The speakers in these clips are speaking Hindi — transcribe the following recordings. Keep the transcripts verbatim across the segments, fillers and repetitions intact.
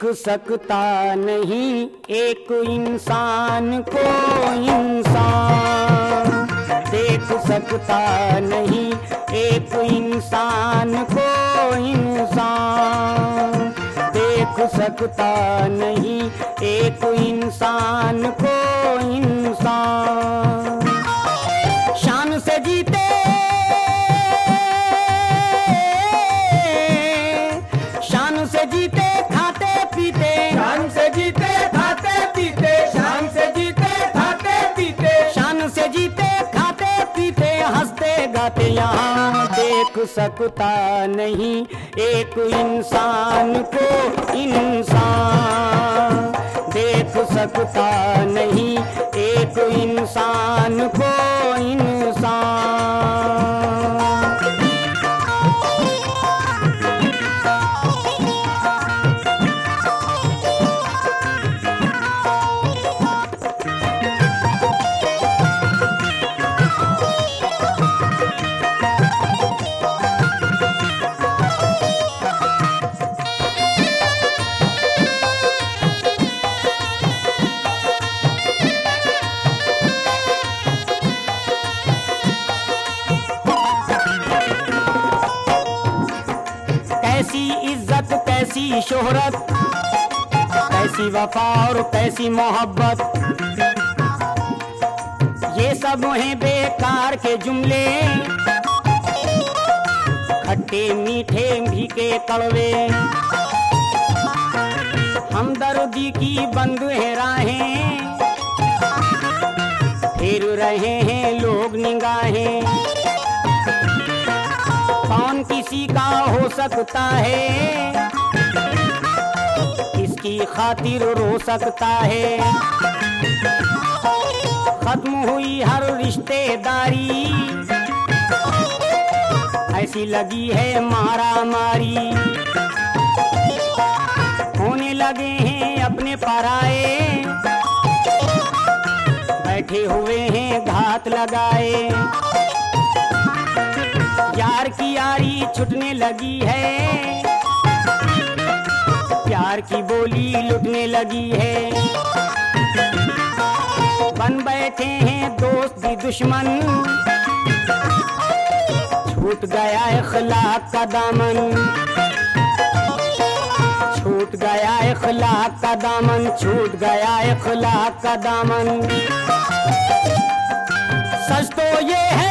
सकता नहीं एक इंसान को इंसान, देख सकता नहीं एक इंसान को इंसान, देख सकता नहीं एक इंसान को इंसान। शान से जीते शान से जीते खाते पीते, शान से जीते खाते पीते, शान से जीते खाते पीते, शान से जीते खाते पीते हंसते गाते यहाँ देख सकता नहीं एक इंसान को इंसान, देख सकता नहीं एक इंसान को इंसान। कैसी इज्जत कैसी शोहरत, कैसी वफा और कैसी मोहब्बत, ये सब हैं बेकार के जुमले, खट्टे मीठे भीगे कड़वे। हमदर्दी की बंद है राहें, फिर रहे हैं लोग निगाहें। कौन किसी का हो सकता है, किसकी खातिर रो सकता है। खत्म हुई हर रिश्तेदारी, ऐसी लगी है मारा मारी। होने लगे हैं अपने पराए, बैठे हुए हैं घात लगाए। यार की यारी छुटने लगी है, प्यार की बोली लुटने लगी है। बन बैठे हैं दोस्त भी दुश्मन, छूट गया इखलाक का दामन, छूट गया इखलाक का दामन, छूट गया इखलाक का दामन। सच तो ये है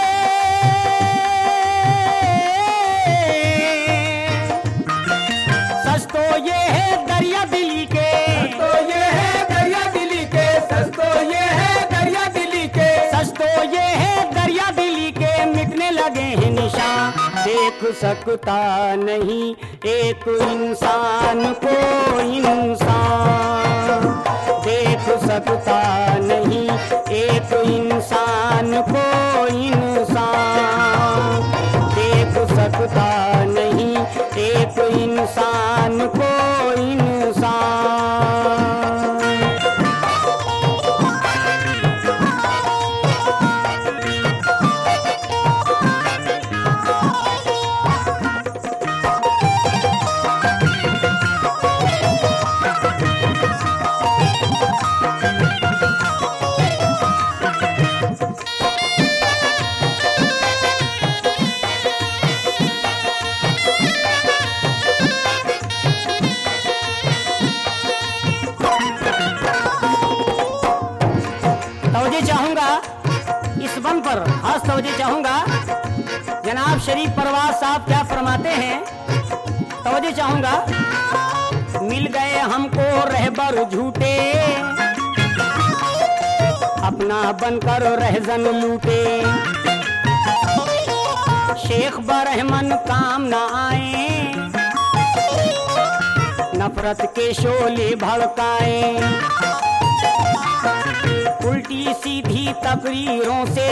तो ये है दरिया दिली के, तो ये है दरिया दिली के, सच तो ये है दरिया दिली के, सच तो ये है दरिया दिली के। मिटने लगे हैं निशान, देख सकता नहीं एक इंसान को इंसान, देख सकता नहीं एक इंसान को इंसान, देख सकता नहीं एक इंसान को इंसान। पर खास तवज्जो चाहूंगा। जनाब शरीफ परवाज साहब क्या फरमाते हैं, तवज्जो चाहूंगा। मिल गए हमको रहबर झूठे, अपना बनकर रहजन लूटे। शेख बरहमन काम न आए, नफरत के शोले भड़काए। उल्टी सीधी तकरीरों से,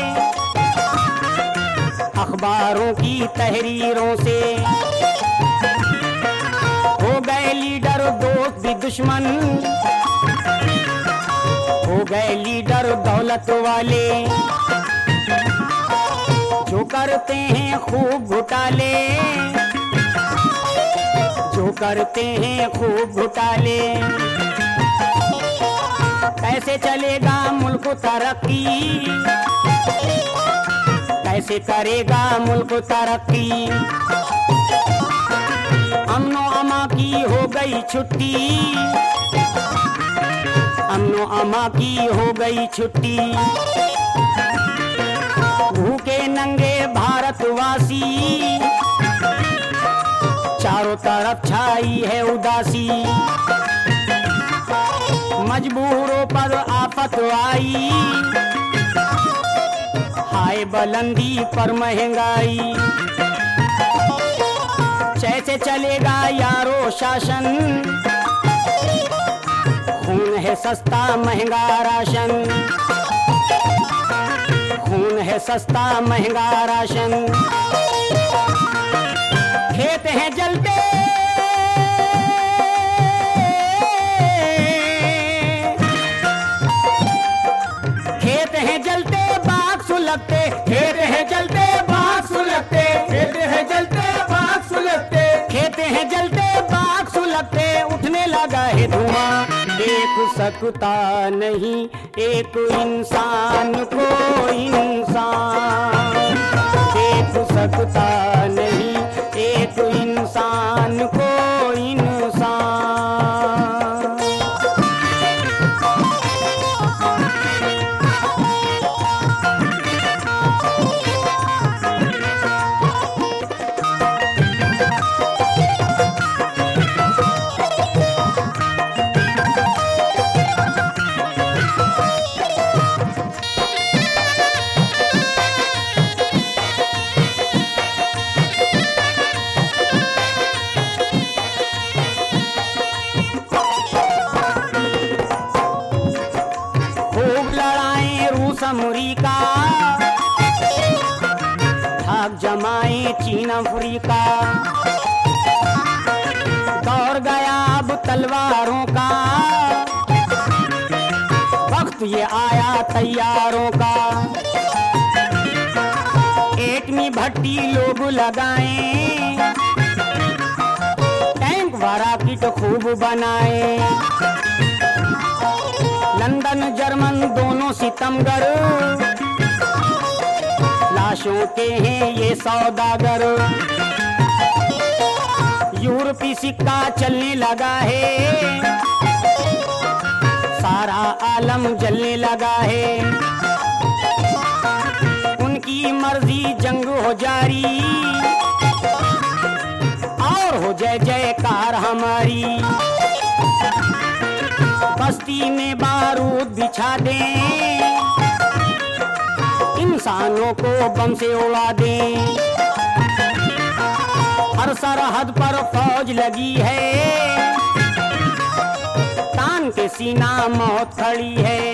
अखबारों की तहरीरों से हो गए लीडर दोस्त भी दुश्मन, हो गए लीडर दौलत वाले। जो करते हैं खूब घोटाले, जो जो करते हैं खूब घोटाले। कैसे चलेगा मुल्क तरक्की, कैसे करेगा मुल्क तरक्की। अमनो अमा की हो गई छुट्टी, अमनो अमा की हो गई छुट्टी। भूखे नंगे भारतवासी, चारों तरफ छाई है उदासी। मजबूरों पर आफत आई, हाय बुलंदी पर महंगाई। कैसे चलेगा यारो शासन, खून है सस्ता महंगा राशन, खून है सस्ता महंगा राशन। खेत हैं जलते, खेत हैं जलते बाग सुलगते, खेत है जलते बाग सुलगते, खेत है जलते बाग सुलगते, खेत हैं जलते बाग सुलगते। उठने लगा है धुआं, देख सकता नहीं एक इंसान को इंसान, देख सकता नहीं एक इंसान को इंसान। अमरीका भाग जमाए चीन अफ्रीका। दौर गया अब तलवारों का, वक्त ये आया तैयारों का। एटमी भट्टी लोग लगाएं, टैंक व रॉकेट खूब बनाए। लंदन जर्मन दोनों सितमगर, लाशों के हैं ये सौदागर। यूरोपी सिक्का चलने लगा है, सारा आलम जलने लगा है। उनकी मर्जी जंग हो जारी, और हो जय जयकार हमारी। बस्ती में बारूद बिछा दें, इंसानों को बम से उड़ा दें। हर सरहद पर फौज लगी है, तान के सीना मौत खड़ी है,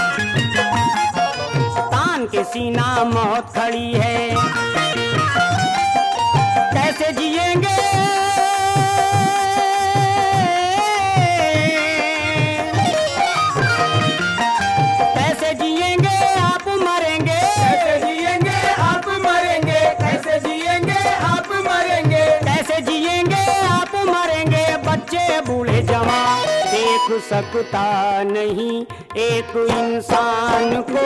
तान के सीना मौत खड़ी है। कैसे जिएंगे बूढ़े जवान, देख सकता नहीं एक इंसान को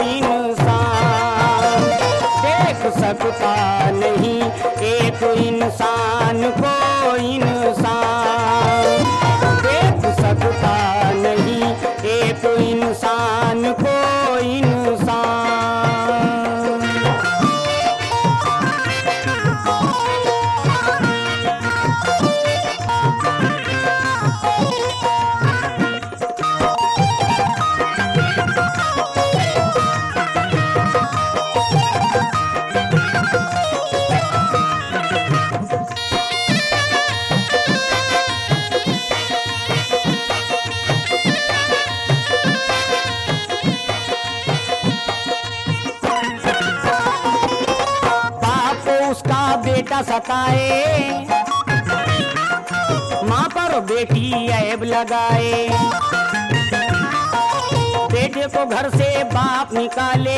इंसान, देख सकता नहीं एक इंसान को इंसान, देख सकता नहीं एक इंसान को इंसान। बेटा सताए, माँ पर बेटी ऐब लगाए। बेटे को घर से बाप निकाले,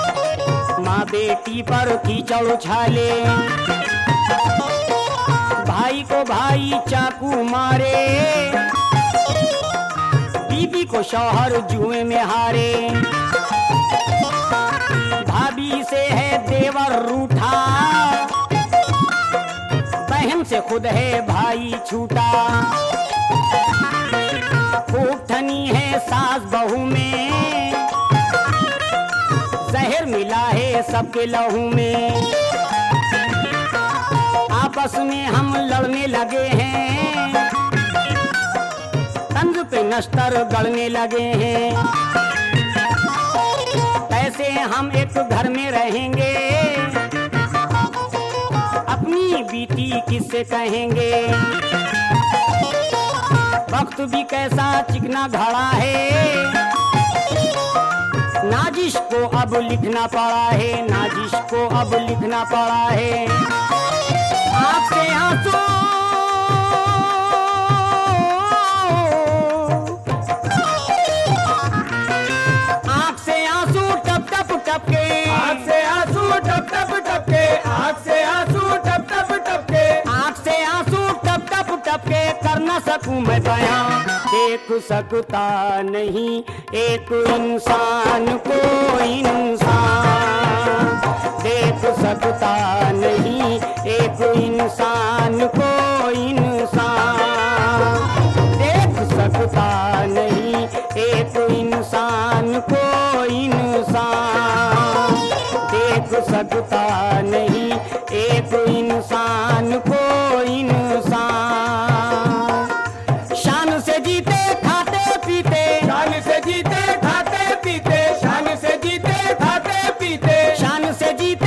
माँ बेटी पर कीचड़ उछाले। भाई को भाई चाकू मारे, बीबी को शौहर जुए में हारे, भाभी से है देवर रूठा, बहन से खुद है भाई छूटा, खूब ठनी है सास बहू में, जहर मिला है सबके लहू में, आपस में हम लड़ने लगे हैं, तंज पे नश्तर गड़ने लगे हैं, कैसे हम एक घर में रहेंगे, अपनी बीती किससे कहेंगे, वक्त भी कैसा चिकना घड़ा है, नाजिश को अब लिखना पड़ा है, नाजिश को अब लिखना पड़ा है, आँख से आंसू आँख से आंसू टप टप टप के, आँख से आंसू टप टप टप के, आँख से आंसू टप टप टप के, आँख से आंसू टप टप टप के, कर न सकूं मैं बयां, देख सकता नहीं एक इंसान को इंसान, देख सकता नहीं एक इंसान को इंसान, देख सकता नहीं एक इंसान को इंसान, देख सकता नहीं एक इंसान को इंसान। शान से जीते खाते पीते, शान से जीते खाते पीते, शान से जीते खाते पीते, शान से जीते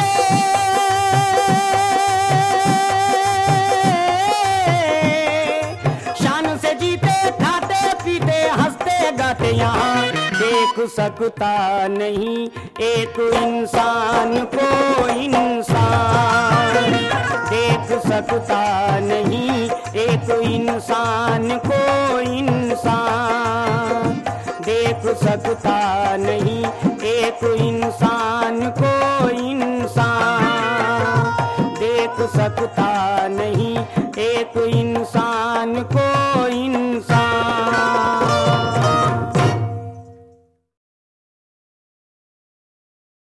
शान से जीते खाते पीते, हंसते गाते यहाँ, देख सकता नहीं एक इंसान को इंसान, देख सकता नहीं एक इंसान को इंसान, देख सकता नहीं एक इंसान को इंसान, देख सकता नहीं एक इंसान